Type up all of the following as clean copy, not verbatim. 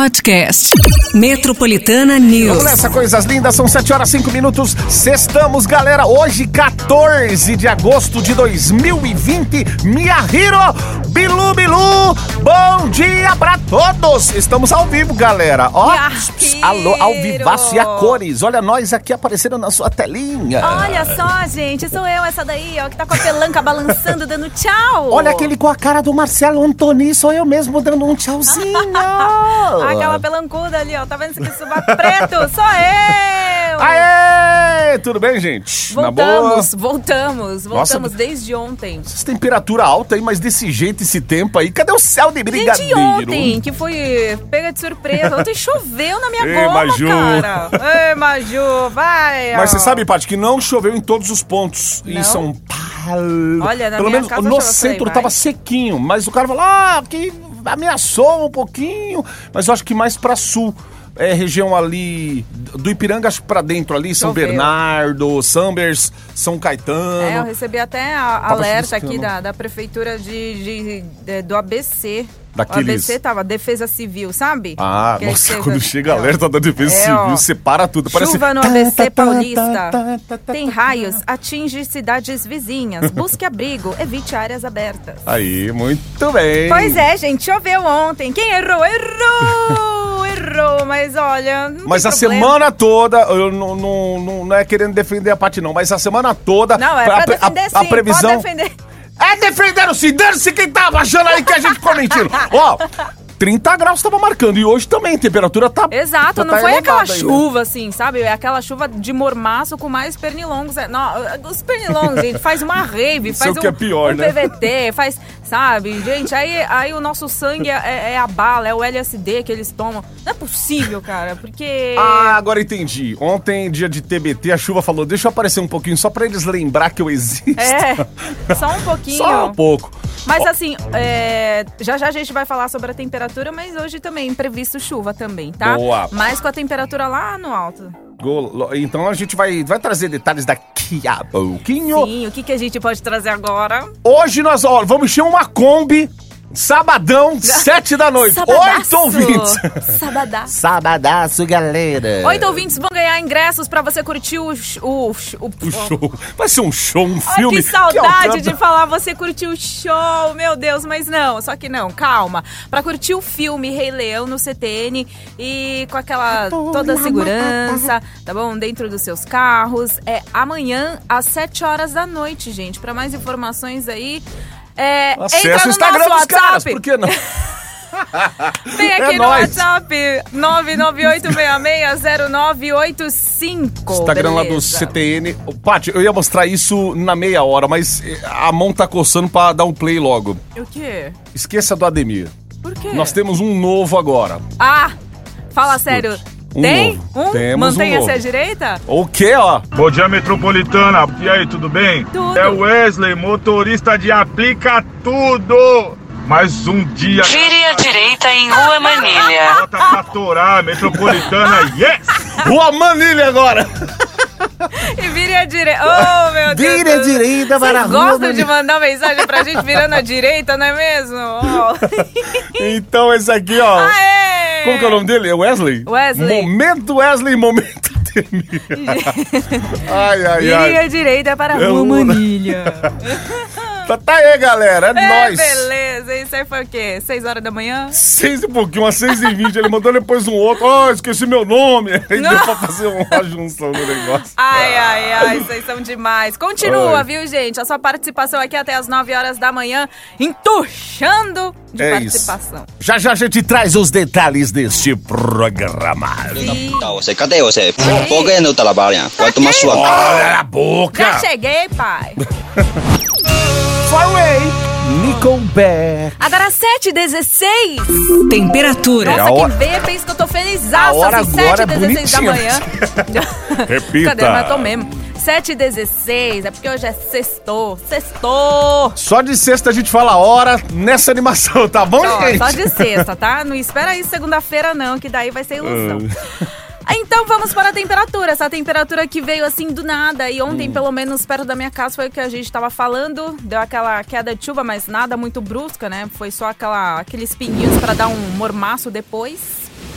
Podcast Metropolitana News. Vamos nessa, coisas lindas, são 7h05. Sextamos, galera, hoje 14 de agosto de 2020. Miyahiro, Bilu, bom dia pra todos. Estamos ao vivo, galera. Ó, alô, ao vivaço e a cores. Olha nós aqui aparecendo na sua telinha. Olha só, gente, sou eu, essa daí, ó, que tá com a pelanca balançando, dando tchau. Olha aquele com a cara do Marcelo Antoni, sou eu mesmo dando um tchauzinho. Aquela pelancuda ali, ó, tá vendo esse sovaco preto? Sou eu! Aê! Tudo bem, gente? Voltamos Nossa, desde ontem. Essa temperatura alta aí, mas desse jeito, esse tempo aí, cadê o céu de brigadeiro? Desde ontem, que foi pega de surpresa, ontem choveu na minha goma, Maju. cara. Ei, Maju, vai! Mas você sabe, Paty, que não choveu em todos os pontos em São Paulo. Olha, na pelo minha menos casa no choveu, centro vai. tava sequinho, mas o cara falou, que ameaçou um pouquinho, mas eu acho que mais pra sul. Região ali do Ipiranga, acho que pra dentro ali, São Bernardo, Sambers, São Caetano. Eu recebi até alerta aqui da prefeitura do ABC. Daqueles... O ABC tava Defesa Civil, sabe? Ah, nossa, quando chega alerta da Defesa Civil, separa tudo. Chuva no ABC Paulista. Tem raios, atinge cidades vizinhas. Busque abrigo, evite áreas abertas. Aí, muito bem. Pois é, gente, choveu ontem. Quem errou, errou, mas olha, não mas tem a problema. semana toda, eu não é querendo defender a Paty não, mas a semana toda... Não, é pra defender sim, a previsão... pode defender. Defenderam sim, dane-se quem tava achando aí que a gente ficou mentindo. Ó, 30 graus tava marcando e hoje também a temperatura tá... Exato, não tá foi aquela aí, chuva assim, sabe? É aquela chuva de mormaço com mais pernilongos. Não, os pernilongos, gente, faz uma rave, faz que é pior, né? PVT, faz, sabe? Gente, aí o nosso sangue é a bala, é o LSD que eles tomam. Não é possível, cara, porque... Ah, agora entendi. Ontem, dia de TBT, a chuva falou, deixa eu aparecer um pouquinho só pra eles lembrar que eu existo. Só um pouquinho. Só um pouco. Mas assim, já a gente vai falar sobre a temperatura, mas hoje também previsto chuva também, tá? Boa. Mas com a temperatura lá no alto. Então a gente vai trazer detalhes daqui a pouquinho. Sim, o que a gente pode trazer agora? Hoje nós vamos encher uma Kombi, sabadão, 7 da noite. Sabadaço. 8 ouvintes. Sabadaço, galera. 8 ouvintes vão ganhar ingressos pra você curtir o show. Vai ser um show, um filme. Ai, que saudade de falar você curtir o show, meu Deus, mas não, só que não, calma. Pra curtir o filme Rei Leão no CTN e com aquela toda a segurança, tá bom? Dentro dos seus carros. É amanhã às 7 horas da noite, gente. Pra mais informações aí, acessa o Instagram nosso dos WhatsApp. caras, por que não? Vem aqui no nóis. WhatsApp 998660985. Instagram lá do CTN. Paty, eu ia mostrar isso na meia hora, mas a mão tá coçando pra dar um play logo. O quê? Esqueça do Ademir. Por quê? Nós temos um novo agora. Ah, fala sério. Tem? Temos Mantenha-se um à direita? O quê, ó? Bom dia, Metropolitana. E aí, tudo bem? Tudo. É o Wesley, motorista de Aplica Tudo. Mais um dia. Vire à direita em Rua Manilha. Bota pra torar, Metropolitana, yes! Rua Manilha agora! E vire à direita. Oh, meu Deus. Vire à direita para a Vocês Rua gostam de mandar mensagem pra gente virando à direita, não é mesmo? Oh. Então, esse aqui, ó. Aê! Como que é o nome dele? É Wesley? Wesley. Momento Wesley, momento Ademir. Vire à direita para a Rua Manilha. Tá aí, galera. É nóis. Beleza. Isso aí foi o quê? 6 horas da manhã? 6 e pouquinho, às 6h20. Ele mandou depois um outro. Esqueci meu nome. Aí deu pra fazer uma junção no negócio. Ai, vocês são demais. Continua, viu, gente? A sua participação aqui até as 9 horas da manhã, entuchando de participação. Isso. Já a gente traz os detalhes deste programa. Cadê você? Por que não trabalha? Vai tomar sua... Olha a boca. Já cheguei, pai. Farway, Nickelback. Agora 7h16. Temperatura. Nossa, quem vê pensa que eu tô felizaça. A hora assim, agora é 7h16 da manhã. Repita. Cadê? Mas eu tô mesmo. 7h16, é porque hoje é sextou. Só de sexta a gente fala a hora nessa animação, tá bom, gente? Só de sexta, tá? Não espera aí segunda-feira não, que daí vai ser ilusão. Então vamos para a temperatura, essa temperatura que veio assim do nada. E ontem, pelo menos perto da minha casa, foi o que a gente tava falando. Deu aquela queda de chuva, mas nada muito brusca, né? Foi só aqueles pinguinhos para dar um mormaço depois.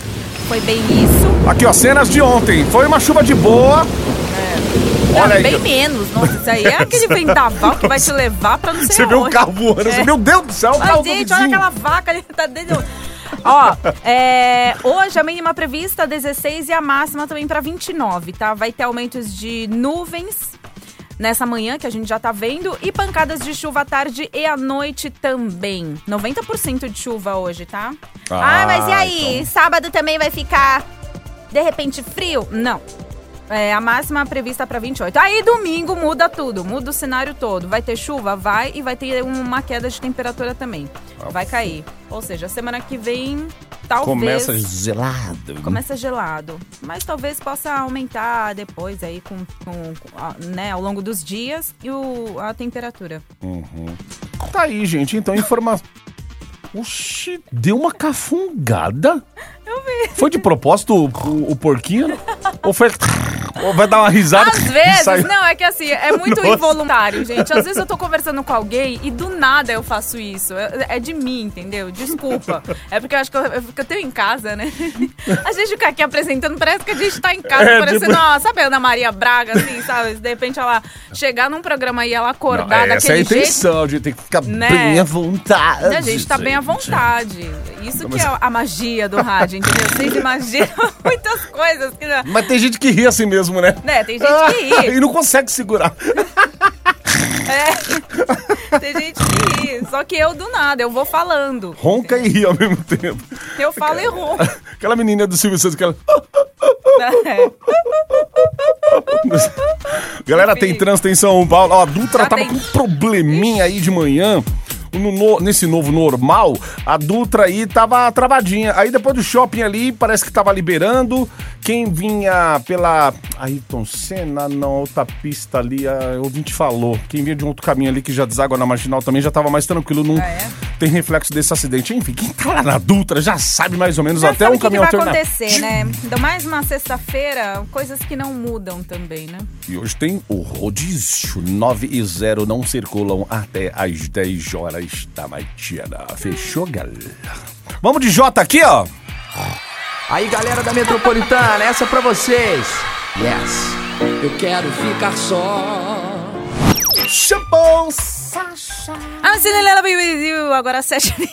foi bem isso. Aqui, ó, cenas de ontem. Foi uma chuva de boa. Olha aí. Bem menos. Nossa, isso aí é aquele vendaval que vai te levar pra não sei Você vê um onde. carro voando. Você, meu Deus do céu, o carro do Gente, olha vizinho. aquela vaca ali, tá dentro. Ó, hoje a mínima prevista 16 e a máxima também pra 29, tá? Vai ter aumentos de nuvens nessa manhã, que a gente já tá vendo, e pancadas de chuva à tarde e à noite também. 90% de chuva hoje, tá? Mas e aí? Então... Sábado também vai ficar, de repente, frio? Não. A máxima prevista para 28. Aí domingo muda tudo, muda o cenário todo. Vai ter chuva? Vai. E vai ter uma queda de temperatura também. Vai cair. Ou seja, semana que vem, talvez... Começa gelado. Mas talvez possa aumentar depois aí né, ao longo dos dias e a temperatura. Tá aí, gente. Então, informação... Oxi, deu uma cafungada? Eu vi. Foi de propósito o porquinho? Ou foi... Ou vai dar uma risada? Às vezes, não, é que assim, é muito involuntário, gente. Às vezes eu tô conversando com alguém e do nada eu faço isso. É de mim, entendeu? Desculpa. É porque eu acho que eu tenho em casa, né? A gente fica aqui apresentando, parece que a gente tá em casa, parecendo, sabe a Ana Maria Braga, assim, sabe? De repente ela chegar num programa e ela acordar daquele jeito. Essa é a intenção, de ter que ficar bem à vontade. A gente tá bem à vontade. Isso que é a magia do rádio, entendeu? Vocês imaginam muitas coisas. Mas tem gente que ri assim mesmo, né? Tem gente que ri. E não consegue segurar. Tem gente que ri. Só que eu, do nada, eu vou falando. Ronca e ri ao mesmo tempo. Eu falo e ronco. Aquela menina do Silvio Santos que ela... Galera, tem trânsito em São Paulo. Ó, a Dutra tava com um probleminha aí de manhã. Nesse novo normal, a Dutra aí tava travadinha. Aí depois do shopping ali, parece que tava liberando. Quem vinha pela Ayrton Senna, não, outra pista ali, o ouvinte falou. Quem vinha de um outro caminho ali que já deságua na Marginal também já tava mais tranquilo, não tem reflexo desse acidente. Enfim, quem tá lá na Dutra já sabe mais ou menos já até um caminho alternativo. Vai acontecer, né? Ainda mais uma sexta-feira, coisas que não mudam também, né? E hoje tem o rodízio 9 e 0, não circulam até às 10 horas da manhã. Fechou, galera? Vamos de Jota aqui, ó. Aí, galera da Metropolitana, essa é pra vocês. Yes, eu quero ficar só. Shampoo, Sasha. Agora 7h29.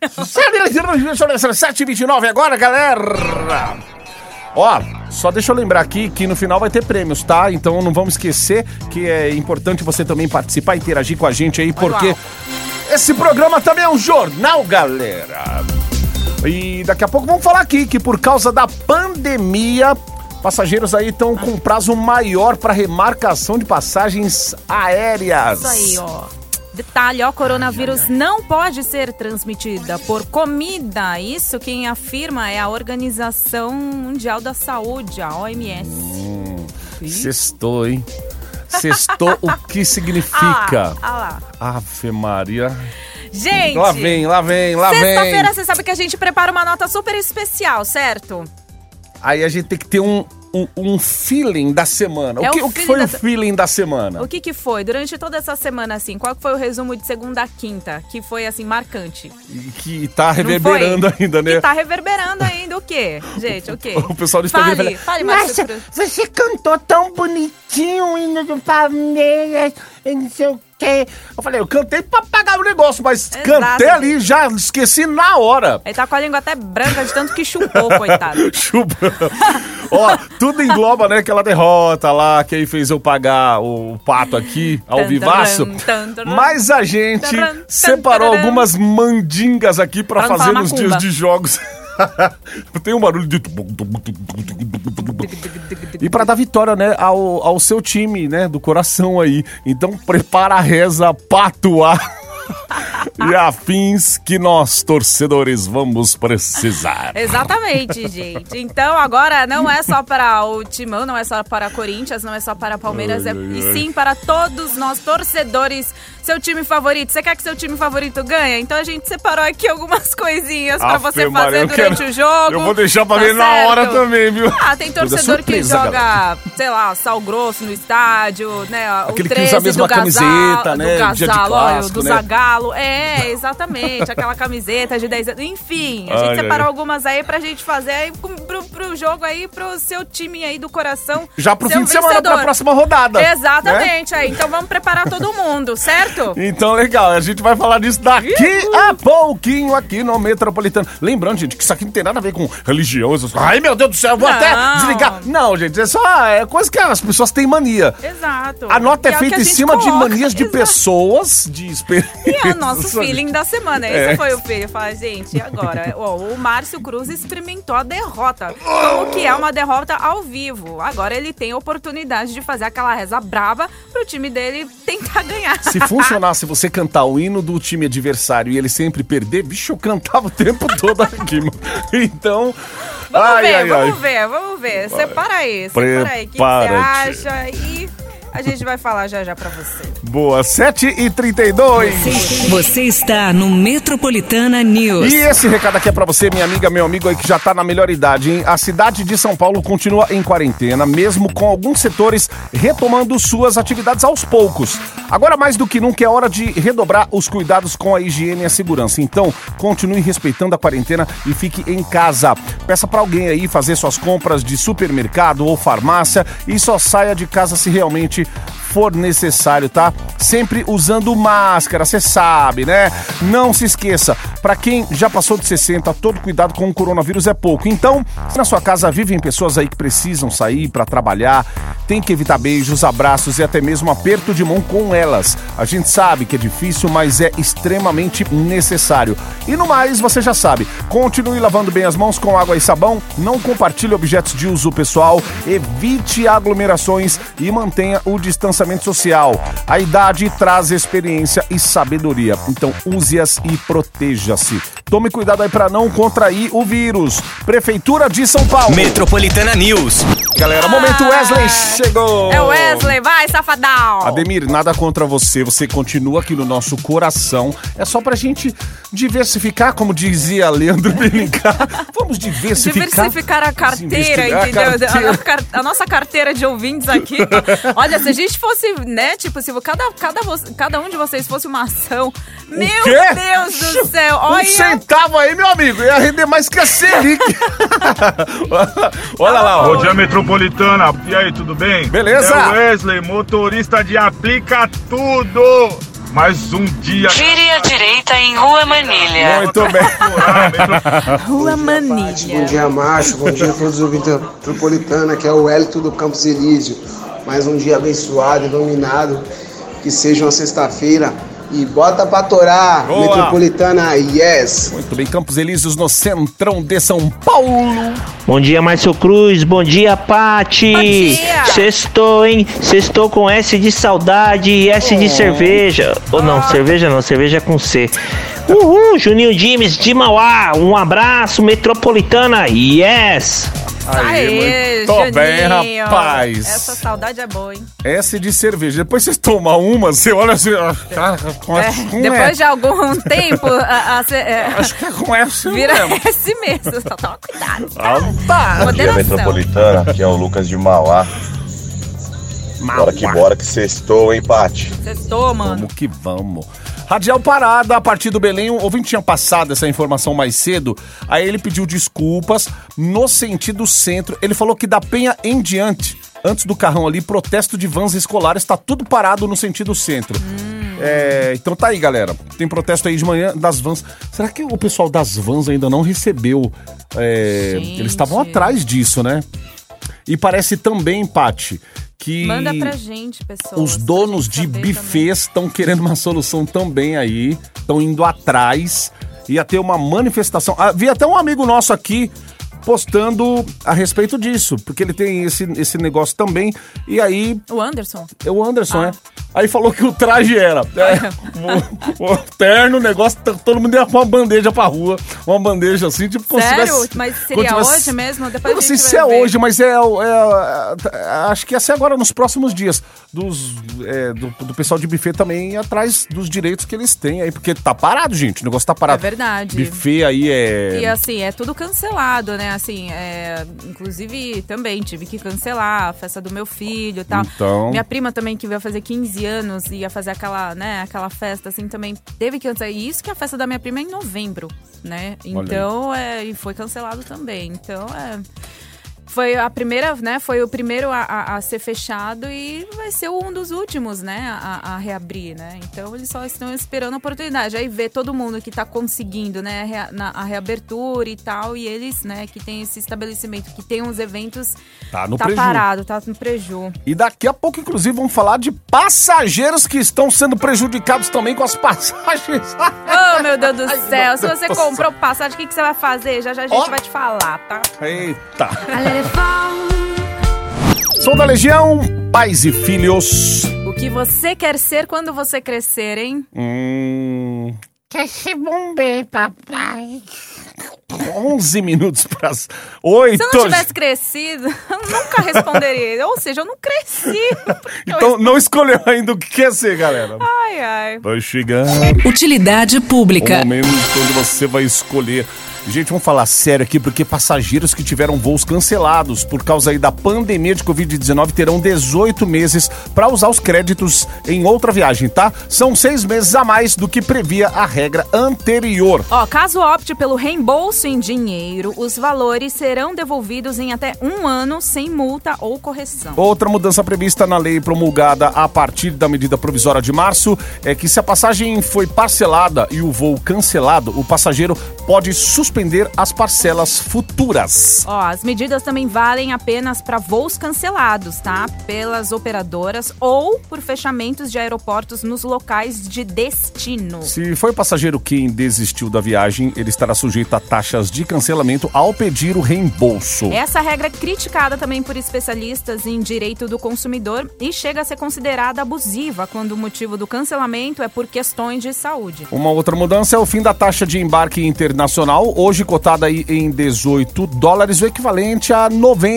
7h29 agora, galera. Ó, só deixa eu lembrar aqui que no final vai ter prêmios, tá? Então não vamos esquecer que é importante você também participar, interagir com a gente aí, porque esse programa também é um jornal, galera. E daqui a pouco vamos falar aqui que por causa da pandemia, passageiros aí estão com prazo maior para remarcação de passagens aéreas. Isso aí, ó. Detalhe, ó, coronavírus não pode ser transmitida por comida. Isso quem afirma é a Organização Mundial da Saúde, a OMS. Sextou, hein? Sextou, o que significa? lá. Ave Maria. Gente, lá vem. Sexta-feira você sabe que a gente prepara uma nota super especial, certo? Aí a gente tem que ter um feeling da semana. O que foi o feeling da semana? O que foi? Durante toda essa semana, assim, qual foi o resumo de segunda a quinta? Que foi, assim, marcante. E que tá reverberando ainda, né? Que tá reverberando ainda o quê? Gente, o quê? O pessoal do Instagram fale mais. Nossa, você cantou tão bonitinho o hino do Palmeiras, não sei o quê. Eu falei, eu cantei pra pagar o negócio, mas cantei ali, já esqueci na hora. Ele tá com a língua até branca de tanto que chupou, coitado. Chupou. Ó, tudo engloba, né, aquela derrota lá, que aí fez eu pagar o pato aqui, ao vivaço. Mas a gente separou algumas mandingas aqui pra fazer nos dias de jogos. Tem um barulho de... E pra dar vitória, né, ao seu time, né, do coração aí. Então prepara a reza, patuá e afins que nós, torcedores, vamos precisar. Exatamente, gente. Então agora não é só para o Timão, não é só para Corinthians, não é só para Palmeiras, e sim para todos nós, torcedores seu time favorito. Você quer que seu time favorito ganhe? Então a gente separou aqui algumas coisinhas pra você fazer durante o jogo. Eu vou deixar pra ver na hora também, viu? Tem torcedor que joga, sei lá, sal grosso no estádio, né? Aquele o 13 que usa a mesma camiseta, né? Do Gazalo, do né? Zagalo. Exatamente. Aquela camiseta de 10 anos. Enfim, a gente separou algumas aí pra gente fazer aí pro jogo aí, pro seu time aí do coração. Já pro fim de semana, pra próxima rodada. Exatamente, né? Então vamos preparar todo mundo, certo? Então, legal. A gente vai falar disso daqui a pouquinho aqui no Metropolitano. Lembrando, gente, que isso aqui não tem nada a ver com religião. Ai, meu Deus do céu, eu vou até desligar. Não, gente, é só coisa que as pessoas têm mania. Exato. A nota é feita em cima de manias de pessoas, de experiências. E é o nosso feeling da semana. Esse foi o feeling. Fala, gente, e agora? O Márcio Cruz experimentou a derrota. Como que é uma derrota ao vivo. Agora ele tem a oportunidade de fazer aquela reza braba pro time dele tentar ganhar. Se funcionasse você cantar o hino do time adversário e ele sempre perder, bicho, eu cantava o tempo todo aqui, mano. Então... Vamos ver. Separa aí. O que você acha? E a gente vai falar já pra você. Boa, 7h32. Você está no Metropolitana News. E esse recado aqui é pra você, minha amiga, meu amigo aí que já tá na melhor idade, hein? A cidade de São Paulo continua em quarentena, mesmo com alguns setores retomando suas atividades aos poucos. Agora, mais do que nunca, é hora de redobrar os cuidados com a higiene e a segurança. Então, continue respeitando a quarentena e fique em casa. Peça pra alguém aí fazer suas compras de supermercado ou farmácia e só saia de casa se realmente for necessário, tá? Sempre usando máscara, você sabe, né? Não se esqueça, pra quem já passou de 60, todo cuidado com o coronavírus é pouco. Então, se na sua casa vivem pessoas aí que precisam sair pra trabalhar, tem que evitar beijos, abraços e até mesmo aperto de mão com elas. A gente sabe que é difícil, mas é extremamente necessário. E no mais, você já sabe, continue lavando bem as mãos com água e sabão, não compartilhe objetos de uso pessoal, evite aglomerações e mantenha o distanciamento social. A idade traz experiência e sabedoria, então use-as e proteja-se. Tome cuidado aí pra não contrair o vírus. Prefeitura de São Paulo. Metropolitana News. Galera, momento Wesley chegou. É o Wesley, vai, safadão. Ademir, nada contra você, você continua aqui no nosso coração. É só pra gente diversificar, como dizia Leandro Belincar. Vamos diversificar a carteira, entendeu? A nossa carteira de ouvintes aqui. Olha, se a gente fosse, né, tipo, se cada um de vocês fosse uma ação, meu Deus do céu, olha... Um centavo aí, meu amigo, ia render mais que a Selic. Olha lá, ó. Bom dia, Metropolitana. E aí, tudo bem? Beleza. É o Wesley, motorista de Aplica Tudo. Mais um dia. Vire à direita em Rua Manilha. Muito bem. Rua Manilha. Bom dia, Márcio. Bom dia a todos os ouvintes da Metropolitana, que é o Wellington do Campos Elísio. Mais um dia abençoado, iluminado. Que seja uma sexta-feira. E bota pra torar, boa. Metropolitana, yes! Muito bem, Campos Elíseos no centrão de São Paulo. Bom dia, Márcio Cruz, bom dia, Pati! Sextou, hein? Sextou com S de saudade e S de cerveja. Ou não, cerveja não, cerveja com C. Uhul, Juninho Dimes de Mauá, um abraço, Metropolitana, yes! Aê, muito Juninho. bem, rapaz. Essa saudade é boa, hein? S de cerveja. Depois vocês tomam uma, você olha assim... Depois de algum tempo... acho que é com essa vira mesmo. S mesmo, só toma cuidado. Tá. Bom dia, Metropolitana, aqui é o Lucas de Mauá. Bora que sextou, hein, Pati? Sextou, mano. Vamos que vamos. Radial Parada, a partir do Belém, o ouvinte tinha passado essa informação mais cedo, aí ele pediu desculpas no sentido centro, ele falou que da Penha em diante, antes do Carrão ali, protesto de vans escolares, tá tudo parado no sentido centro. Então tá aí, galera, tem protesto aí de manhã das vans. Será que o pessoal das vans ainda não recebeu? Eles estavam atrás disso, né? E parece também, Pati, que manda pra gente, pessoal. Os donos de bufês estão querendo uma solução também aí, estão indo atrás. Ia ter uma manifestação. Havia até um amigo nosso aqui postando a respeito disso, porque ele tem esse negócio também, e aí... O Anderson? É o Anderson, Aí falou que o traje era o terno, o negócio, todo mundo ia com uma bandeja pra rua, uma bandeja assim, tipo... Sério? Mas seria hoje mesmo? Depois eu não sei se é hoje, mas acho que ia ser agora, nos próximos dias, do pessoal de buffet também ir atrás dos direitos que eles têm aí, porque tá parado, gente, o negócio tá parado. É verdade. Buffet aí E assim, é tudo cancelado, né? Assim, inclusive também tive que cancelar a festa do meu filho e tal. Então... Minha prima também, que veio fazer 15 anos e ia fazer aquela festa, assim, também teve que cancelar. E isso que a festa da minha prima é em novembro, né? Então, e foi cancelado também. Então, foi a primeira, né? Foi o primeiro a ser fechado e vai ser um dos últimos, né? A reabrir, né? Então eles só estão esperando a oportunidade. Aí vê todo mundo que tá conseguindo, né? A reabertura e tal. E eles, né? Que tem esse estabelecimento, que tem uns eventos... Tá no preju. Parado, tá no preju. E daqui a pouco, inclusive, vamos falar de passageiros que estão sendo prejudicados também com as passagens. Oh, meu Deus do céu. Se você comprou passagem, o que você vai fazer? Já a gente vai te falar, tá? Eita. Sou da Legião, pais e filhos. O que você quer ser quando você crescer, hein? Quer ser bombeiro, papai. 11 minutos para as 8. Se eu não tivesse crescido, eu nunca responderia. Ou seja, eu não cresci. Então não escolheu ainda o que quer ser, galera. Ai. Vai chegar. Utilidade pública. O momento onde você vai escolher. Gente, vamos falar sério aqui, porque passageiros que tiveram voos cancelados por causa aí da pandemia de Covid-19 terão 18 meses para usar os créditos em outra viagem, tá? São 6 meses a mais do que previa a regra anterior. Caso opte pelo reembolso em dinheiro, os valores serão devolvidos em até 1 ano sem multa ou correção. Outra mudança prevista na lei promulgada a partir da medida provisória de março é que se a passagem foi parcelada e o voo cancelado, o passageiro pode suspender as parcelas futuras. As medidas também valem apenas para voos cancelados, tá? Pelas operadoras ou por fechamentos de aeroportos nos locais de destino. Se foi o passageiro quem desistiu da viagem, ele estará sujeito a taxas de cancelamento ao pedir o reembolso. Essa regra é criticada também por especialistas em direito do consumidor e chega a ser considerada abusiva quando o motivo do cancelamento é por questões de saúde. Uma outra mudança é o fim da taxa de embarque internacional, hoje cotada aí em $18, o equivalente a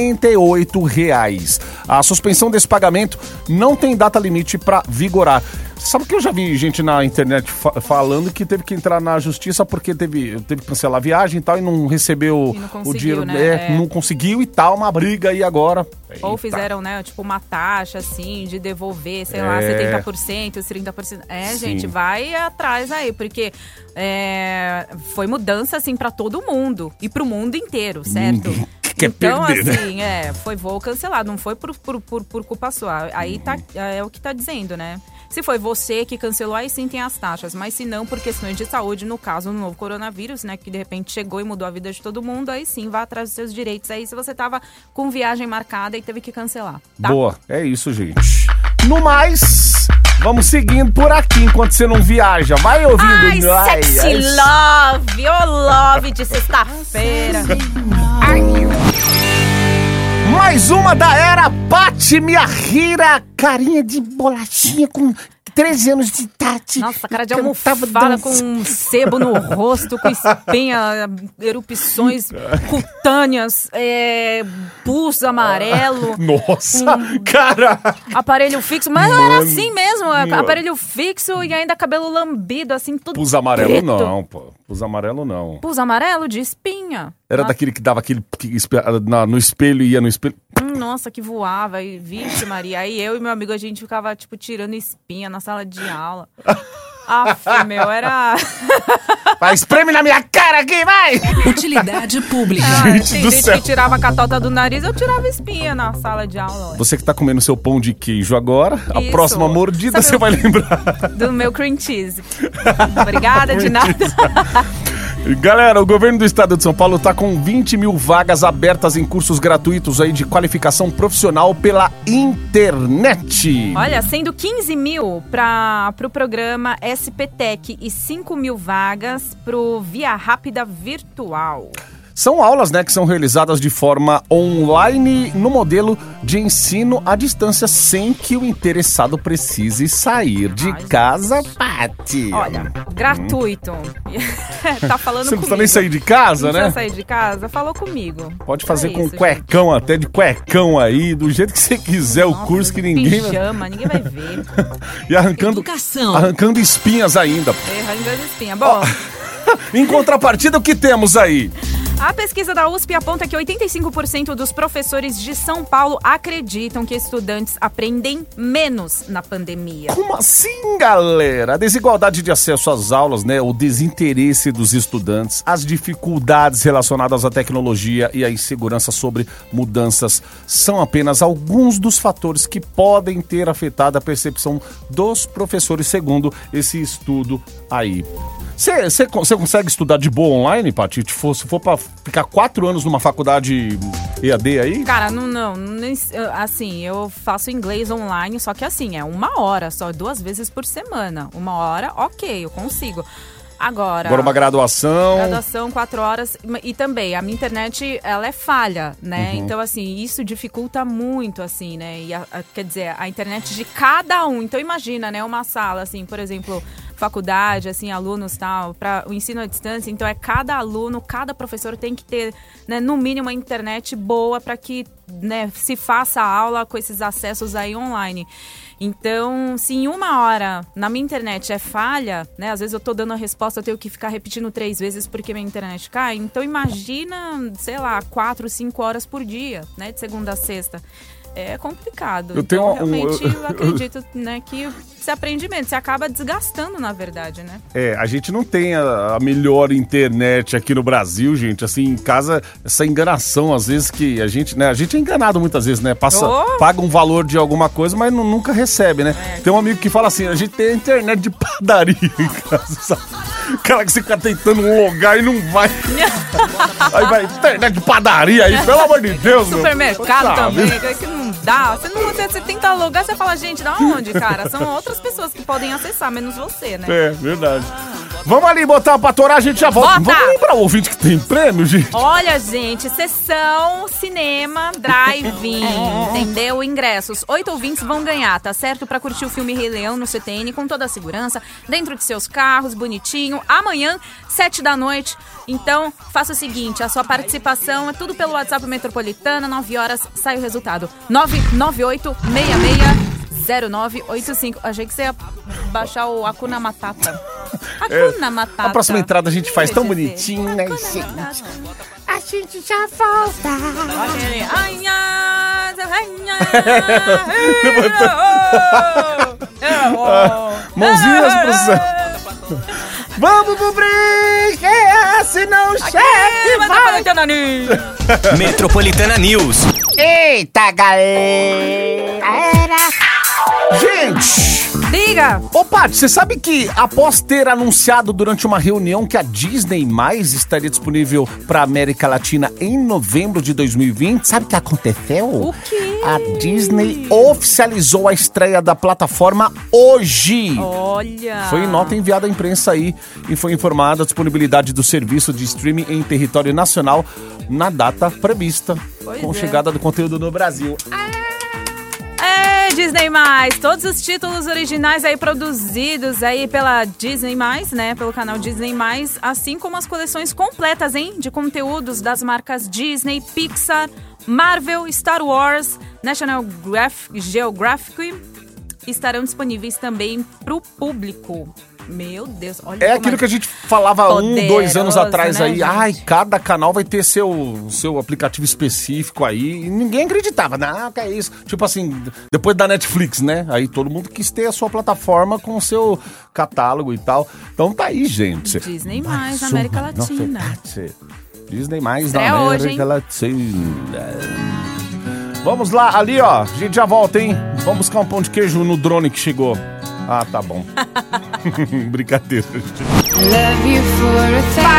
R$98. A suspensão desse pagamento não tem data limite para vigorar. Sabe que eu já vi gente na internet falando que teve que entrar na justiça porque teve que cancelar a viagem e tal e não recebeu o dinheiro, né? Não conseguiu e tal, uma briga aí agora. Ou fizeram, né, tipo uma taxa assim de devolver, sei lá, 70%, 30%. Gente, vai atrás aí, foi mudança assim pra todo mundo e pro mundo inteiro, certo? Então, perder, assim, né? Foi voo cancelado, não foi por culpa sua. Aí é o que tá dizendo, né? Se foi você que cancelou, aí sim tem as taxas. Mas se não, por questões de saúde, no caso do novo coronavírus, né? Que de repente chegou e mudou a vida de todo mundo, aí sim, vá atrás dos seus direitos. Aí se você tava com viagem marcada e teve que cancelar, tá? Boa, é isso, gente. No mais, vamos seguindo por aqui enquanto você não viaja. Vai ouvindo. Sexy love, love de sexta-feira. Mais uma da era Paty Miyahira, carinha de bolachinha com 13 anos de idade. Nossa, cara de almofada com um sebo no rosto, com espinha, erupções cutâneas, pus amarelo. Nossa, cara! Aparelho fixo, mas não era assim mesmo, aparelho fixo e ainda cabelo lambido, assim, tudo pus amarelo preto. Não, pô. Pus amarelo não. Pus amarelo de espinha. Era daquele que dava aquele no espelho e ia no espelho. Nossa, que voava. E, vixe, Maria. Aí eu e meu amigo, a gente ficava, tipo, tirando espinha na sala de aula. Meu, era... Vai, espreme na minha cara aqui, vai! Utilidade pública. Tem gente que tirava a catota do nariz, eu tirava espinha na sala de aula. Você que tá comendo seu pão de queijo agora, a próxima mordida você vai lembrar. Do meu cream cheese. Obrigada, de nada. Galera, o governo do estado de São Paulo está com 20 mil vagas abertas em cursos gratuitos aí de qualificação profissional pela internet. Olha, sendo 15 mil para o programa SPTEC e 5 mil vagas para o Via Rápida Virtual. São aulas, né, que são realizadas de forma online no modelo de ensino à distância, sem que o interessado precise sair de casa, Pati. Olha, gratuito. Tá falando Você não comigo. precisa nem sair de casa, né? Não precisa sair de casa, falou comigo. Pode fazer com isso, cuecão, até de cuecão aí, do jeito que você quiser, o curso que ninguém... Pijama, ninguém vai ver. E arrancando espinhas ainda. Arrancando espinha. Bom... Em contrapartida, o que temos aí? A pesquisa da USP aponta que 85% dos professores de São Paulo acreditam que estudantes aprendem menos na pandemia. Como assim, galera? A desigualdade de acesso às aulas, né? O desinteresse dos estudantes, as dificuldades relacionadas à tecnologia e a insegurança sobre mudanças são apenas alguns dos fatores que podem ter afetado a percepção dos professores, segundo esse estudo aí. Você consegue estudar de boa online, Paty? Se for pra ficar 4 anos numa faculdade EAD aí? Cara, não, assim, eu faço inglês online, só que assim, é 1 hora só, 2 vezes por semana. 1 hora, ok, eu consigo. Agora uma graduação... Graduação, 4 horas. E também, a minha internet, ela é falha, né? Uhum. Então, assim, isso dificulta muito, assim, né? E quer dizer, a internet de cada um. Então, imagina, né? Uma sala, assim, por exemplo... faculdade, assim, alunos e tal, para o ensino à distância. Então, cada aluno, cada professor tem que ter, né, no mínimo, uma internet boa para que, né, se faça a aula com esses acessos aí online. Então, se em 1 hora na minha internet é falha, né, às vezes eu tô dando a resposta, eu tenho que ficar repetindo 3 vezes porque minha internet cai. Então, imagina, sei lá, 4, 5 horas por dia, né, de segunda a sexta. É complicado. Então, realmente, eu acredito, né, que você aprende menos, você acaba desgastando, na verdade, né? A gente não tem a melhor internet aqui no Brasil, gente. Assim, em casa, essa enganação, às vezes, que a gente, né? A gente é enganado muitas vezes, né? Paga um valor de alguma coisa, mas nunca recebe, né? Tem um amigo que fala assim, a gente tem a internet de padaria em casa, sabe? Cara que você fica tentando logar e não vai. Aí vai, internet de padaria aí, pelo amor de Deus, supermercado também, que não dá. Você tenta logar, você fala, gente, da onde, cara? São outras pessoas que podem acessar, menos você, né? É, verdade. Vamos ali botar pra torar, a gente já volta. Vamos lembrar o ouvinte que tem prêmio, gente? Olha, gente, sessão cinema drive-in, entendeu? Ingressos. 8 ouvintes vão ganhar, tá certo? Pra curtir o filme Rei Leão no CTN com toda a segurança, dentro de seus carros, bonitinho. Amanhã, 7 da noite. Então, faça o seguinte, a sua participação é tudo pelo WhatsApp Metropolitana, 9 horas sai o resultado. 998660985. Achei que você ia baixar o Hakuna Matata. Hakuna Matata. A próxima entrada a gente faz tão bonitinho, né, gente? A gente já volta. Mãozinhas pro céu. Vamos pro break, senão o chefe vai. Metropolitana News. Eita, galera. Gente! Diga! Ô, Paty, você sabe que após ter anunciado durante uma reunião que a Disney+ estaria disponível para América Latina em novembro de 2020, sabe o que aconteceu? O quê? A Disney oficializou a estreia da plataforma hoje. Olha! Foi em nota enviada à imprensa aí e foi informada a disponibilidade do serviço de streaming em território nacional na data prevista, com chegada do conteúdo no Brasil. Disney+, todos os títulos originais aí produzidos aí pela Disney+, né, pelo canal Disney+, assim como as coleções completas, hein, de conteúdos das marcas Disney, Pixar, Marvel, Star Wars, National Geographic, estarão disponíveis também pro público. Meu Deus, olha. É aquilo que a gente falava poderoso, 2 anos atrás, né, aí. Gente? Ai, cada canal vai ter seu aplicativo específico aí. E ninguém acreditava. Não, que é isso. Tipo assim, depois da Netflix, né? Aí todo mundo quis ter a sua plataforma com o seu catálogo e tal. Então tá aí, gente. Disney+, na América Latina. Disney+, na América Latina. Vamos lá, ali ó. A gente já volta, hein? Vamos buscar um pão de queijo no drone que chegou. Ah, tá bom. Brincadeira. Love you for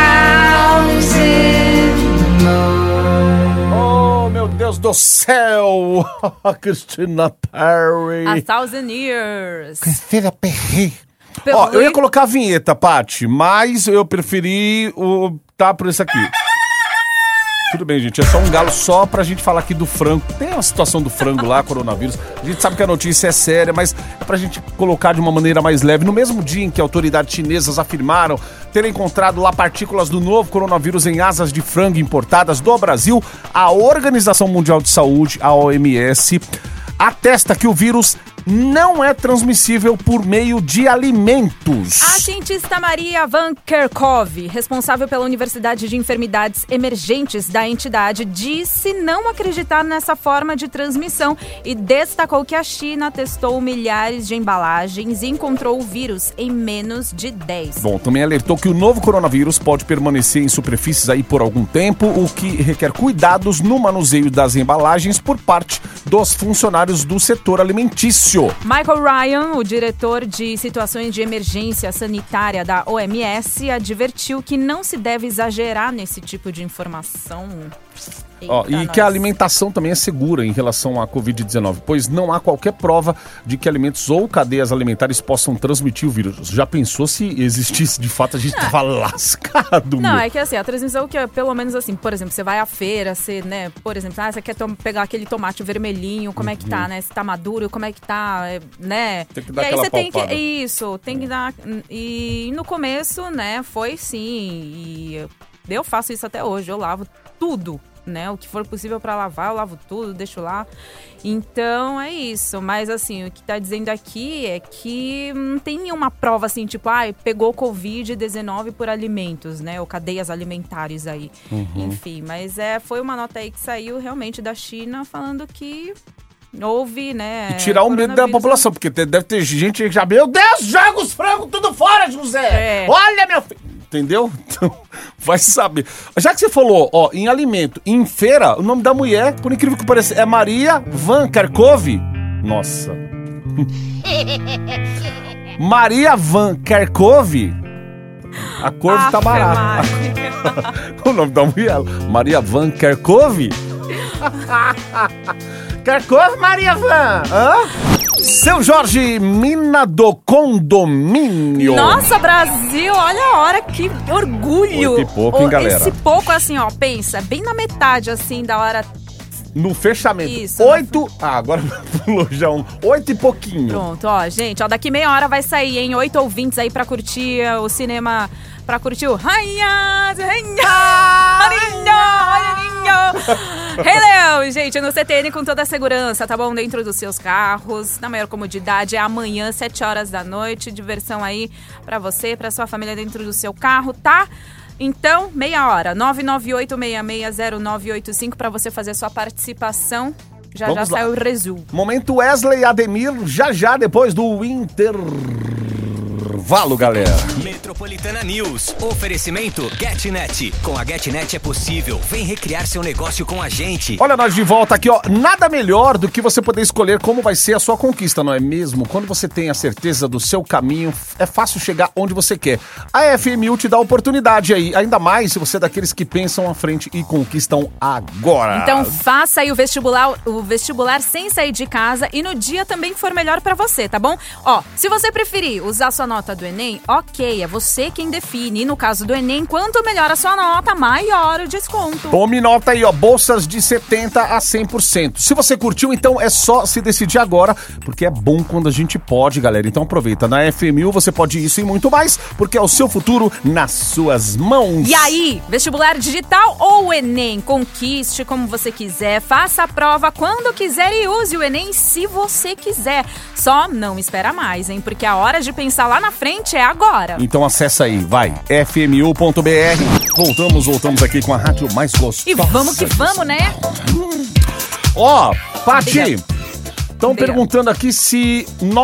1,000 Oh, meu Deus do céu! Christina Perry. 1,000 years. Christina Perry. Ó, eu ia colocar a vinheta, Paty, mas eu preferi tá por isso aqui. Tudo bem, gente, é só um galo só pra gente falar aqui do frango. Tem a situação do frango lá, coronavírus. A gente sabe que a notícia é séria, mas é pra gente colocar de uma maneira mais leve. No mesmo dia em que autoridades chinesas afirmaram ter encontrado lá partículas do novo coronavírus em asas de frango importadas do Brasil, a Organização Mundial de Saúde, a OMS, atesta que o vírus não é transmissível por meio de alimentos. A cientista Maria Van Kerkhove, responsável pela Universidade de Enfermidades Emergentes da entidade, disse não acreditar nessa forma de transmissão e destacou que a China testou milhares de embalagens e encontrou o vírus em menos de 10. Bom, também alertou que o novo coronavírus pode permanecer em superfícies aí por algum tempo, o que requer cuidados no manuseio das embalagens por parte dos funcionários do setor alimentício. Michael Ryan, o diretor de situações de emergência sanitária da OMS, advertiu que não se deve exagerar nesse tipo de informação. E que a alimentação também é segura em relação à Covid-19, pois não há qualquer prova de que alimentos ou cadeias alimentares possam transmitir o vírus. Já pensou se existisse de fato, a gente tava lascado, Não, meu. é que assim, a transmissão que é pelo menos assim, por exemplo, você vai à feira, você, né, por exemplo, você quer pegar aquele tomate vermelhinho, como é que tá, né, se tá maduro, como é que tá, né. Tem que dar e aí aquela você tem palpada. tem que dar, e no começo, né, foi sim, e eu faço isso até hoje, eu lavo tudo. Né, o que for possível para lavar, eu lavo tudo, deixo lá. Então é isso. Mas assim, o que tá dizendo aqui é que não tem nenhuma prova assim, tipo, pegou Covid-19 por alimentos, né? Ou cadeias alimentares aí. Enfim, mas foi uma nota aí que saiu realmente da China falando que houve, né? E tirar o medo da população, porque deve ter gente que já, meu Deus, joga os frangos tudo fora, José! Olha, meu filho! Entendeu? Então, vai saber. Já que você falou, em alimento, em feira, o nome da mulher, por incrível que pareça, é Maria Van Kerkhove. Nossa. Maria Van Kerkhove. A couve tá barata. O nome da mulher, Maria Van Kerkhove. Kerkhove, Maria Van. Hã? Seu Jorge, mina do condomínio. Nossa, Brasil, olha a hora, que orgulho. 8 e pouco, hein, galera? Esse pouco, assim, pensa, bem na metade, assim, da hora. No fechamento. Isso. 8... agora pulou já 8 e pouquinho. Pronto, gente, daqui meia hora vai sair, hein? 8 ouvintes aí pra curtir o cinema, pra curtir o Rei Leão, gente, no CTN com toda a segurança, tá bom? Dentro dos seus carros, na maior comodidade, é amanhã, 7 horas da noite, diversão aí pra você, pra sua família dentro do seu carro, tá? Então, meia hora, 998660985 pra você fazer sua participação. Já saiu o resumo. Momento Wesley Ademir, já depois do intervalo, galera. Metropolitana News. Oferecimento GetNet. Com a GetNet é possível. Vem recriar seu negócio com a gente. Olha nós de volta aqui, Nada melhor do que você poder escolher como vai ser a sua conquista, não é mesmo? Quando você tem a certeza do seu caminho, é fácil chegar onde você quer. A FMU te dá oportunidade aí, ainda mais se você é daqueles que pensam à frente e conquistam agora. Então faça aí o vestibular sem sair de casa e no dia também for melhor pra você, tá bom? Se você preferir usar sua nota do Enem, ok, é você quem define. E no caso do Enem, quanto melhor a sua nota, maior o desconto. Tome nota aí, bolsas de 70% a 100%. Se você curtiu, então é só se decidir agora, porque é bom quando a gente pode, galera. Então aproveita, na FMU você pode isso e muito mais, porque é o seu futuro nas suas mãos. E aí, vestibular digital ou Enem? Conquiste como você quiser, faça a prova quando quiser e use o Enem se você quiser. Só não espera mais, hein? Porque a hora de pensar lá na frente é agora. Então acessa aí, vai, fmu.br. Voltamos aqui com a rádio mais gostosa. E vamos que vamos, né? Paty, estão perguntando aqui se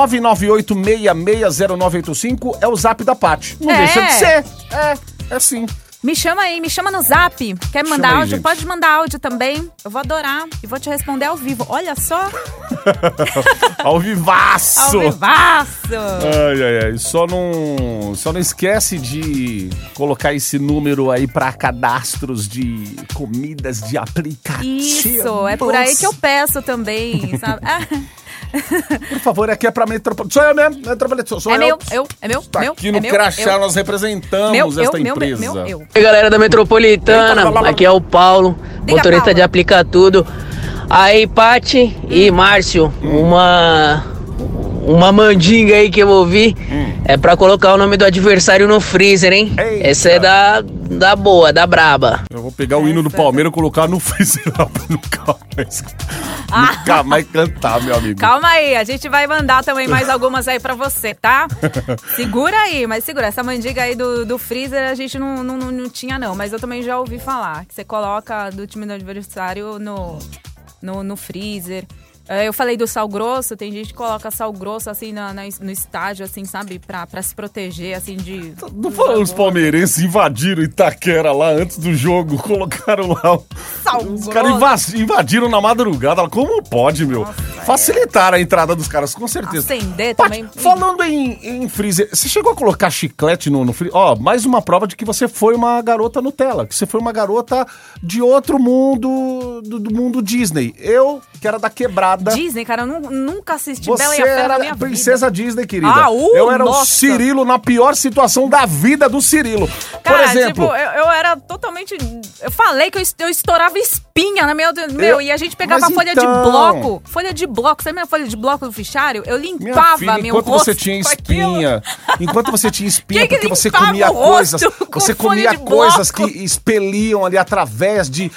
998660985 é o zap da Paty. Não deixa de ser. É sim. Me chama aí, me chama no zap. Quer me mandar áudio? Gente. Pode mandar áudio também. Eu vou adorar e vou te responder ao vivo. Olha só. Ao vivaço. Ao vivaço. Ai. Só não esquece de colocar esse número aí pra cadastros de comidas de aplicativo. Isso, é por aí que eu peço também, sabe? Por favor, aqui é pra Metropolitana. Sou eu mesmo, Metropolitana. Sou É eu. meu. Tá meu. Aqui no é meu, Crachá nós representamos esta empresa. E aí, galera da Metropolitana, aqui é o Paulo, motorista Paulo. de Aplica Tudo. Aí, Pati e Márcio, uma mandinga aí que eu ouvi é pra colocar o nome do adversário no freezer, hein? Eita. Essa é da boa, da braba. Eu vou pegar o hino do Palmeiras e colocar no freezer lá pra nunca mais cantar, meu amigo. Calma aí, a gente vai mandar também mais algumas aí pra você, tá? Segura aí, mas segura. Essa mandiga aí do freezer a gente não tinha não, mas eu também já ouvi falar que você coloca do time do adversário no freezer. Eu falei do sal grosso, tem gente que coloca sal grosso assim no estádio, assim, sabe? Pra se proteger, assim, de... Não falando os palmeirenses invadiram Itaquera lá antes do jogo, colocaram lá... Os caras invadiram na madrugada. Como pode, meu? Facilitaram a entrada dos caras, com certeza. Acender também. Falando em freezer, você chegou a colocar chiclete no freezer? Ó, mais uma prova de que você foi uma garota Nutella, que você foi uma garota de outro mundo, do mundo Disney. Eu, que era da quebrada... Disney, cara, eu nunca assisti Você Bela e a Fera na era minha a princesa vida. Disney, querida. Eu era o Cirilo na pior situação da vida do Cirilo. Cara, por exemplo... tipo, eu era totalmente... Eu falei que eu estourava espinha, né, meu? E a gente pegava folha de bloco. Folha de bloco. Sabe a folha de bloco do fichário? Eu limpava filha, meu rosto. Enquanto você tinha espinha, porque você limpava comia o rosto coisas, com você folha comia de coisas bloco? que expeliam ali através de...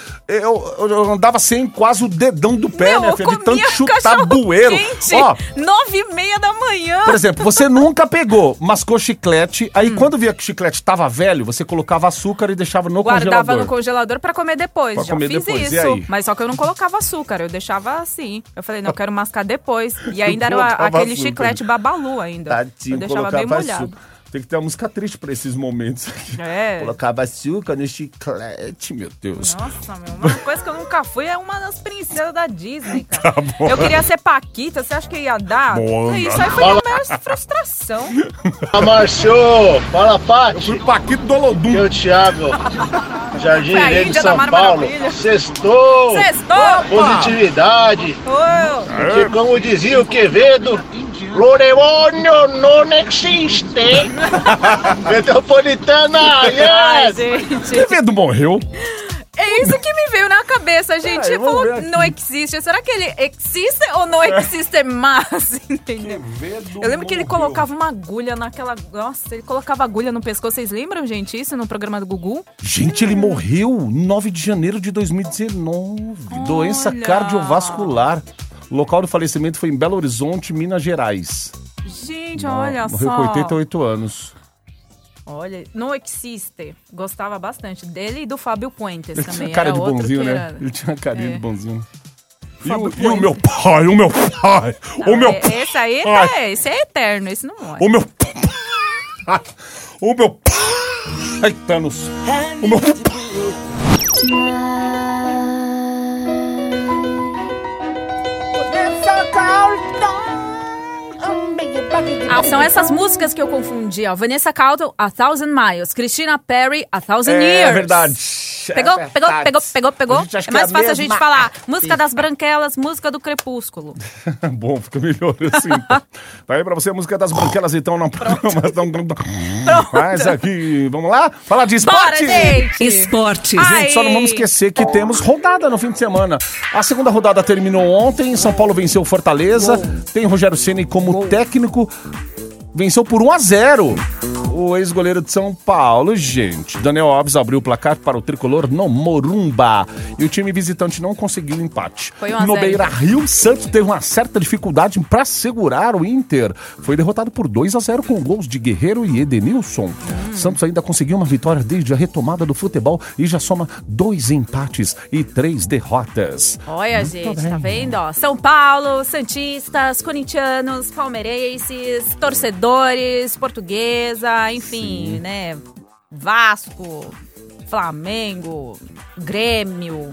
Eu andava sem quase o dedão do pé, minha filha, de tanto chutar bueiro. Ó, 9h30 da manhã. por exemplo, você nunca pegou, mascou chiclete, aí quando via que o chiclete tava velho, você colocava açúcar e deixava no Guardava congelador. no congelador pra comer depois. Pra Já comer fiz depois, e isso. aí? Mas só que eu não colocava açúcar, eu deixava assim. Eu falei, não, eu quero mascar depois. E ainda era colocava aquele açúcar. chiclete babalu ainda. Tadinho, eu deixava bem colocava molhado. açúcar. Tem que ter uma música triste pra esses momentos aqui. É. Colocava açúcar no chiclete, meu Deus. Nossa, meu, uma coisa que eu nunca fui é uma das princesas da Disney, cara. Tá bom. Eu queria ser Paquita, você acha que ia dar? Bom, Isso aí foi a maior frustração. Fala, Márcio! Fala, Pati! Eu fui Paquito do Olodum. Eu, Thiago, Jardim Foi a Irene, Índia da São Mara Paulo. Maravilha. Sextou! Positividade! Porque, como dizia o Quevedo, Loremônio não existe! Metropolitana, Ai, yes! gente. Quevedo morreu. É isso que me veio na cabeça, gente. eu vou Falou ver que aqui. não existe. Será que ele existe ou não existe mais? Entendeu? Eu lembro que ele colocava uma agulha naquela... Nossa, ele colocava agulha no pescoço. Vocês lembram, gente, isso no programa do Gugu? Gente, ele morreu em 9 de janeiro de 2019. Doença cardiovascular. O local do falecimento foi em Belo Horizonte, Minas Gerais. Gente, olha Morreu só. com 88 anos. Olha, não existe. Gostava bastante dele e do Fábio Puentes Ele também. tinha cara Era de outro bonzinho, que né? era- Ele tinha carinha É. de bonzinho. E Fábio o meu Puentes. pai, o meu pai, o meu pai. Esse aí Ai. esse é eterno, esse não morre. O meu pai. O meu pai. Ai, Thanos. O meu pai. São essas músicas que eu confundi, ó. Vanessa Carlton, A Thousand Miles. Christina Perry, A Thousand Years. É verdade. Pegou, É verdade. pegou. A gente acha É que mais é fácil a mesma gente falar. Música das artista. Branquelas, música do Crepúsculo. Bom, fica melhor assim. Tá aí pra você a música das branquelas, então, na programação. Mas aqui, vamos lá? Falar de Bora, esporte. gente! Esportes. Gente, só não vamos esquecer que temos rodada no fim de semana. A segunda rodada terminou ontem, São Paulo venceu o Fortaleza, tem Rogério Ceni como técnico, venceu por 1-0 o ex-goleiro de São Paulo, gente. Daniel Alves abriu o placar para o tricolor no Morumba. E o time visitante não conseguiu empate. Foi 1-0. No Beira-Rio, Santos teve uma certa dificuldade para segurar o Inter. Foi derrotado por 2-0 com gols de Guerreiro e Edenilson. Santos ainda conseguiu uma vitória desde a retomada do futebol e já soma 2 empates e 3 derrotas. Olha, gente, tá vendo? Ó, São Paulo, santistas, corintianos, palmeirenses, torcedores, portuguesa, enfim, né? Vasco, Flamengo, Grêmio,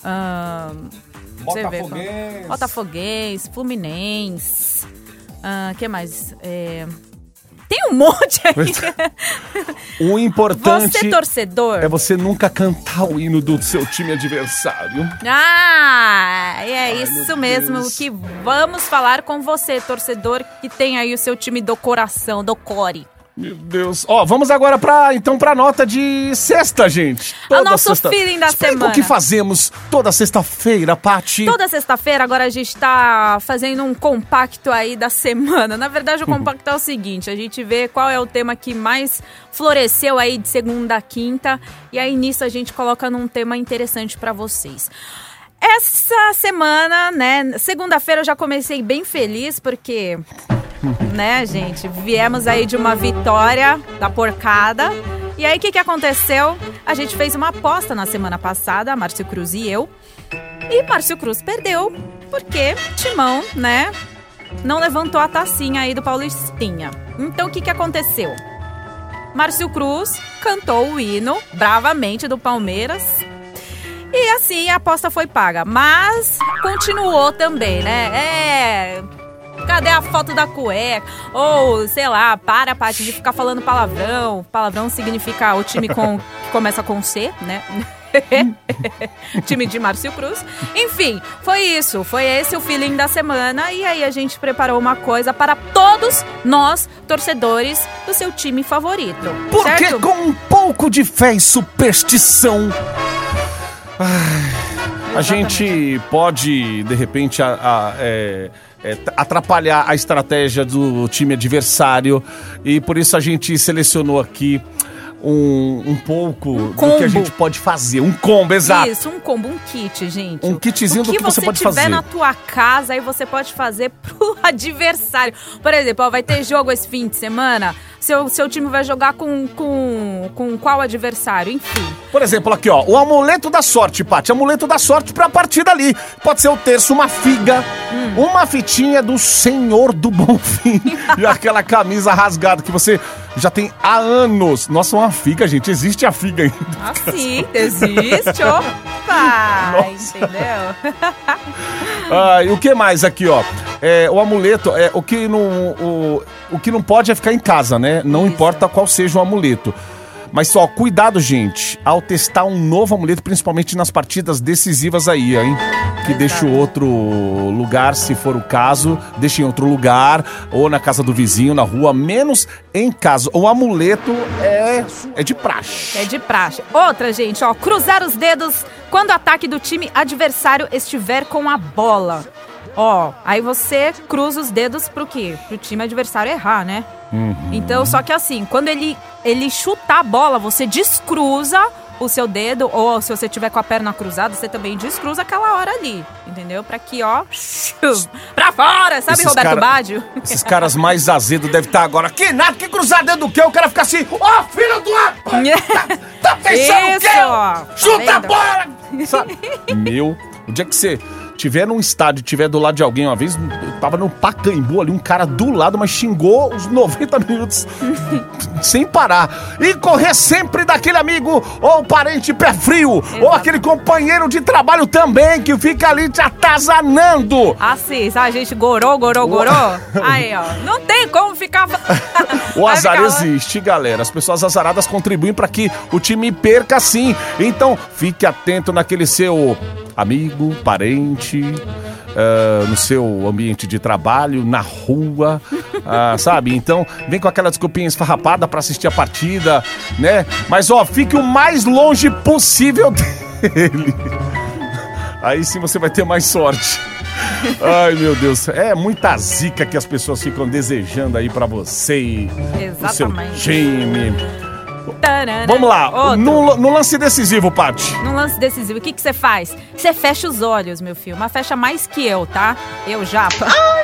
você vê, Botafoguense, Fluminense, que mais? Tem um monte aí. O importante Você, torcedor. é você nunca cantar o hino do seu time adversário. Ah, é isso Isso mesmo, que vamos falar com você, torcedor, que tem aí o seu time do coração, do core. Meu Deus. Ó, vamos agora pra nota de sexta, gente. O nosso feeling da semana. O que fazemos toda sexta-feira, Paty? Toda sexta-feira, agora a gente tá fazendo um compacto aí da semana. Na verdade, o compacto é o seguinte, a gente vê qual é o tema que mais floresceu aí de segunda a quinta, e aí nisso a gente coloca num tema interessante pra vocês. Essa semana, né, segunda-feira eu já comecei bem feliz, porque... né, gente? Viemos aí de uma vitória da porcada. E aí, o que aconteceu? A gente fez uma aposta na semana passada, Márcio Cruz e eu. E Márcio Cruz perdeu, porque Timão, né, não levantou a tacinha aí do Paulistinha. Então, o que aconteceu? Márcio Cruz cantou o hino, bravamente, do Palmeiras. E assim, a aposta foi paga. Mas continuou também, né? Cadê a foto da cueca? Ou, sei lá, Paty, de ficar falando palavrão. Palavrão significa o time que começa com C, né? Time de Márcio Cruz. Enfim, foi isso. Foi esse o feeling da semana. E aí a gente preparou uma coisa para todos nós, torcedores do seu time favorito. Porque certo? Com um pouco de fé e superstição... a gente pode, de repente, atrapalhar a estratégia do time adversário, e por isso a gente selecionou aqui um pouco do que a gente pode fazer. Um combo, exato. Isso, um combo, um kit, gente. Um kitzinho do que você pode fazer. O que você tiver na tua casa, aí você pode fazer pro adversário. Por exemplo, ó, vai ter jogo esse fim de semana, seu time vai jogar com qual adversário, enfim. Por exemplo, aqui, ó, o amuleto da sorte, Paty. Amuleto da sorte pra partida ali. Pode ser o terço, uma figa, uma fitinha do Senhor do Bonfim e aquela camisa rasgada que você já tem há anos. Nossa, uma figa, gente. Existe a figa ainda. Ah, sim, existe, opa! Entendeu? E o que mais aqui, ó? O amuleto, o que não pode é ficar em casa, né? Não importa qual seja o amuleto. Mas só, cuidado, gente, ao testar um novo amuleto, principalmente nas partidas decisivas aí, hein? Que deixa o outro lugar, se for o caso, deixa em outro lugar, ou na casa do vizinho, na rua, menos em casa. O amuleto é de praxe. É de praxe. Outra, gente, ó, cruzar os dedos quando o ataque do time adversário estiver com a bola. Ó, aí você cruza os dedos pro quê? Pro time adversário errar, né? Então, só que assim, quando ele chutar a bola, você descruza o seu dedo, ou se você tiver com a perna cruzada, você também descruza aquela hora ali, entendeu? Pra que, ó, pra fora, sabe, Roberto Baggio? Esses caras mais azedos devem estar agora, que nada, que cruzar dedo do quê? O cara fica assim, ó, filho do ar! Tá pensando o quê? Ó, chuta a bola! Sabe? O dia que você tiver num estádio, tiver do lado de alguém, uma vez eu tava no Pacaembu ali, um cara do lado, mas xingou os 90 minutos sem parar. E correr sempre daquele amigo ou parente pé frio, ou aquele companheiro de trabalho também, que fica ali te atazanando. Assim, sabe, a gente gorou. Aí, ó, não tem como ficar... O azar existe, galera. As pessoas azaradas contribuem para que o time perca sim. Então, fique atento naquele seu amigo, parente, no seu ambiente de trabalho, na rua, sabe? Então, vem com aquela desculpinha esfarrapada pra assistir a partida, né? Mas, ó, fique o mais longe possível dele. Aí sim você vai ter mais sorte. Ai, meu Deus, é muita zica que as pessoas ficam desejando aí pra você e o seu time. Vamos lá, no lance decisivo, Paty. No lance decisivo, o que você faz? Você fecha os olhos, meu filho, mas fecha mais que eu, tá? Eu, Japa.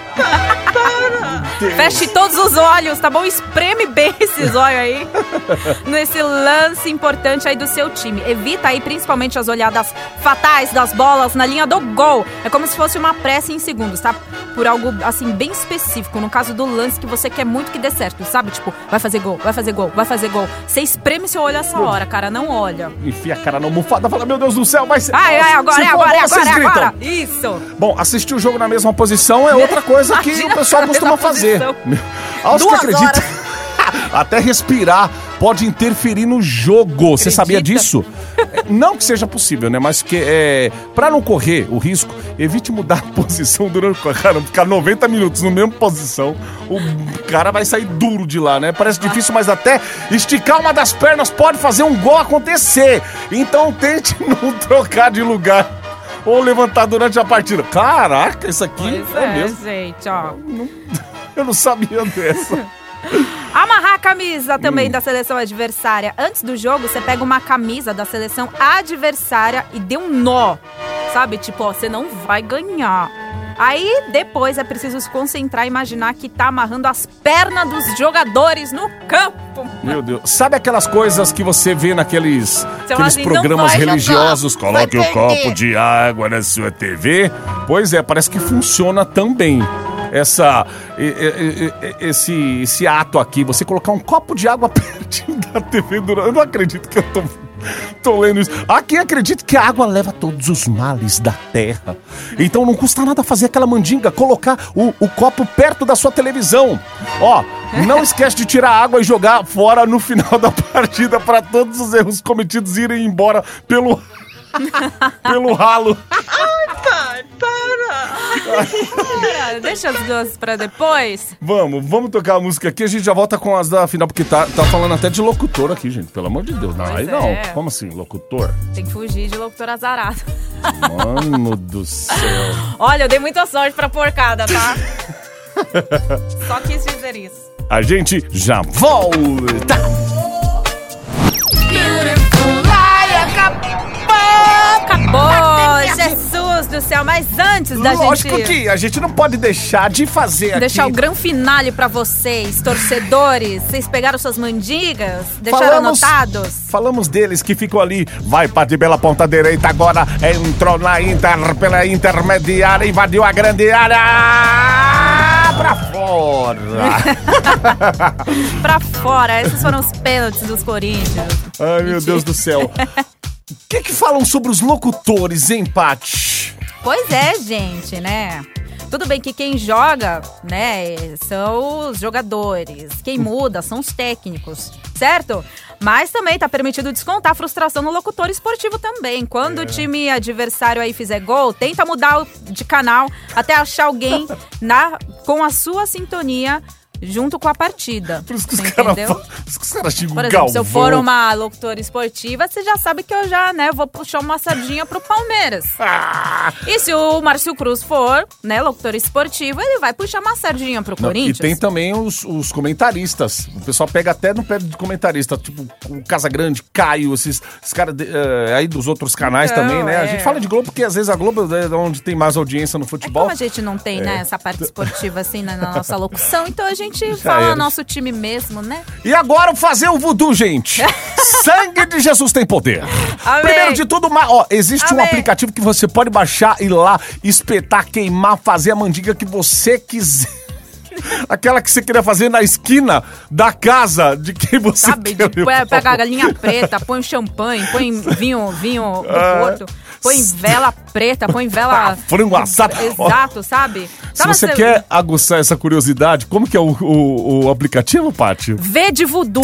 Feche todos os olhos, tá bom? Espreme bem esses olhos aí nesse lance importante aí do seu time. Evita aí principalmente as olhadas fatais das bolas na linha do gol. É como se fosse uma pressa em segundos, tá? Por algo, assim, bem específico. No caso do lance que você quer muito que dê certo, sabe? Tipo, vai fazer gol, vai fazer gol, vai fazer gol. Você espreme seu olho essa hora, cara, não olha. Enfia a cara na almofada, fala, meu Deus do céu, vai ser... Agora. Isso. Bom, assistir o jogo na mesma posição é outra coisa que o pessoal costuma fazer. Olha, você acredita? Até respirar pode interferir no jogo. Você sabia disso? Não que seja possível, né? Mas que pra não correr o risco, evite mudar a posição durante o cara, ficar 90 minutos na mesma posição. O cara vai sair duro de lá, né? Parece difícil, mas até esticar uma das pernas pode fazer um gol acontecer. Então tente não trocar de lugar ou levantar durante a partida. Caraca, isso aqui é mesmo. Gente, ó. Eu não sabia dessa. Amarrar a camisa também da seleção adversária. Antes do jogo, você pega uma camisa da seleção adversária e dê um nó. Sabe? Tipo, ó, você não vai ganhar. Aí, depois, é preciso se concentrar e imaginar que tá amarrando as pernas dos jogadores no campo. Meu Deus. Sabe aquelas coisas que você vê naqueles assim, programas religiosos? Coloque o copo de água na sua TV. Pois é, parece que funciona também. Esse ato aqui, você colocar um copo de água pertinho da TV durante... Eu não acredito que eu tô lendo isso. Há quem acredita que a água leva todos os males da terra. Então não custa nada fazer aquela mandinga, colocar o copo perto da sua televisão. Ó, não esquece de tirar a água e jogar fora no final da partida para todos os erros cometidos irem embora pelo ralo. Ai, pai, para! Deixa as duas pra depois. Vamos tocar a música aqui, a gente já volta com as da final, porque tá falando até de locutor aqui, gente, pelo amor de Deus. Não, aí não, como assim, locutor? Tem que fugir de locutor azarado. Mano do céu. Olha, eu dei muita sorte pra porcada, tá? Só quis dizer isso. A gente já volta! Acabou! Jesus do céu, mas antes da Lógico que a gente não pode deixar de fazer deixar o grande finale pra vocês, torcedores. Vocês pegaram suas mandigas? Deixaram anotados? Falamos deles que ficou ali. Vai partir pela ponta direita agora. Entrou na pela intermediária, invadiu a grande área. Pra fora! Pra fora, esses foram os pênaltis dos Corinthians. Ai, meu Deus do céu. O que falam sobre os locutores, hein, Paty? Pois é, gente, né? Tudo bem que quem joga, né, são os jogadores. Quem muda são os técnicos, certo? Mas também tá permitido descontar a frustração no locutor esportivo também. Quando o time adversário aí fizer gol, tenta mudar de canal até achar alguém com a sua sintonia junto com a partida. Por isso que os caras xingam Por exemplo, se eu for uma locutora esportiva, você já sabe que eu já, né, vou puxar uma sardinha pro Palmeiras. E se o Márcio Cruz for, né, locutor esportivo, ele vai puxar uma sardinha pro Corinthians. E tem também os comentaristas. O pessoal pega até no pé de comentarista, tipo o Casagrande, Caio, esses caras aí dos outros canais também, né? A gente fala de Globo porque às vezes a Globo é onde tem mais audiência no futebol. Como a gente não tem, né, essa parte esportiva assim na nossa locução, então a gente fala nosso time mesmo, né? E agora fazer o voodoo, gente. Sangue de Jesus tem poder. Amém. Primeiro de tudo, existe um aplicativo que você pode baixar e lá espetar, queimar, fazer a mandinga que você quiser. Aquela que você queria fazer na esquina da casa de quem você quer. Pega a galinha preta, põe champanhe, põe vinho do Porto, põe vela preta, põe vela... frango assado. Exato, sabe? Se você quer aguçar essa curiosidade, como que é o aplicativo, Paty? V de Voodoo.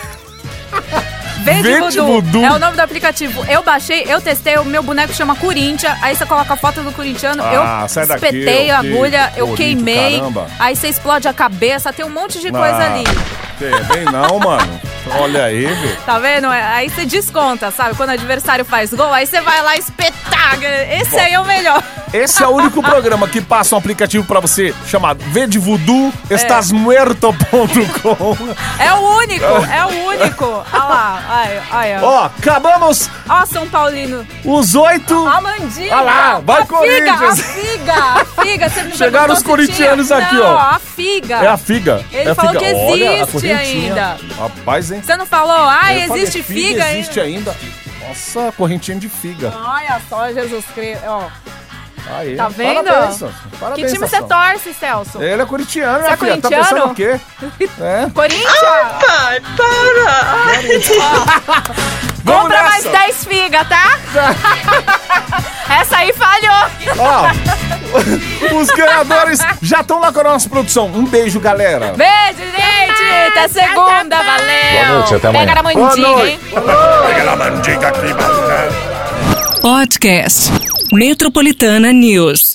V de Voodoo. É o nome do aplicativo. Eu baixei, eu testei, o meu boneco chama Corinthians. Aí você coloca a foto do corintiano, eu espetei a agulha, eu queimei. Caramba. Aí você explode a cabeça, tem um monte de coisa ali. Bem não, mano. Olha aí, velho. Tá vendo? Aí você desconta, sabe? Quando o adversário faz gol, aí você vai lá espetar. Esse aí é o melhor. Esse é o único programa que passa um aplicativo pra você chamado V de Voodoo, estasmuerto.com. É o único. Olha lá. Ai. Ó, acabamos. Ó, São Paulino. Os 8. A mandinga. Olha lá, vai Corinthians. A figa. Você não chegaram os corintianos aqui, ó. A figa. É a figa. Ele falou que existe ainda. Rapaz, hein? Você não falou? Existe figa ainda. Existe ainda. Nossa, correntinha de figa. Olha só, Jesus Cristo. Ó. Aí, tá vendo? Parabéns, que time você torce, Celso? Ele é corintiano, né, filha? Tá pensando o quê? Corinthians? Pai, para! Compra mais 10 figas, tá? Essa aí falhou. Ó, os ganhadores já estão lá com a nossa produção. Um beijo, galera. Beijo, gente! Até segunda, valeu. Boa noite, até amanhã. Pega na mandinga, hein? Pega na mandinga aqui, Podcast Metropolitana News.